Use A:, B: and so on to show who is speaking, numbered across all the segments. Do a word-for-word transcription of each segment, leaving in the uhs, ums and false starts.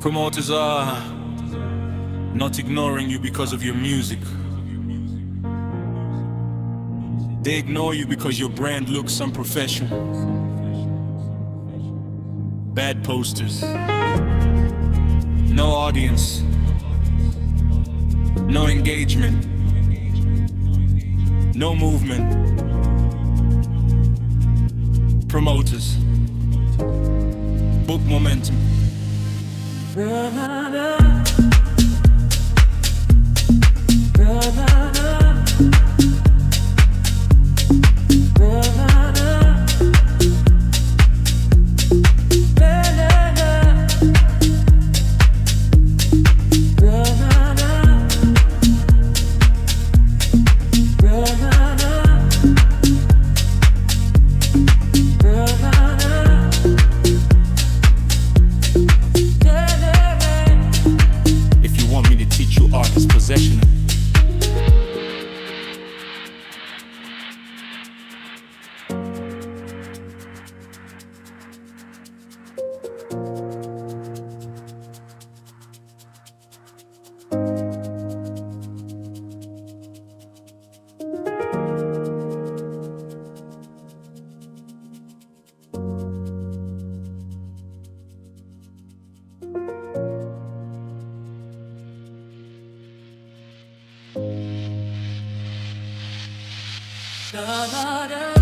A: Promoters are not ignoring you because of your music. They ignore you because your brand looks unprofessional. Bad posters. No audience. No engagement. No movement. Promoters. Book momentum. Possession. Da, da, da.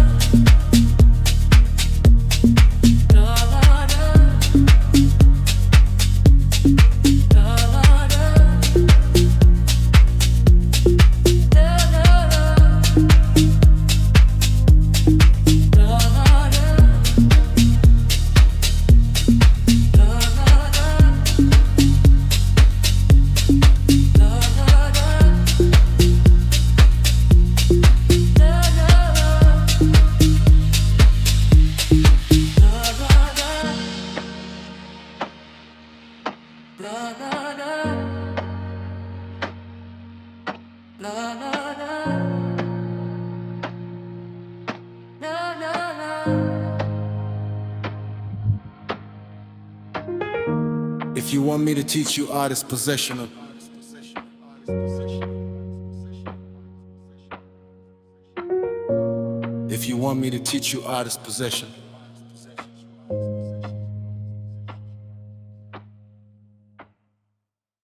A: If you want me to teach you artist possession of If you want me to teach you artist possession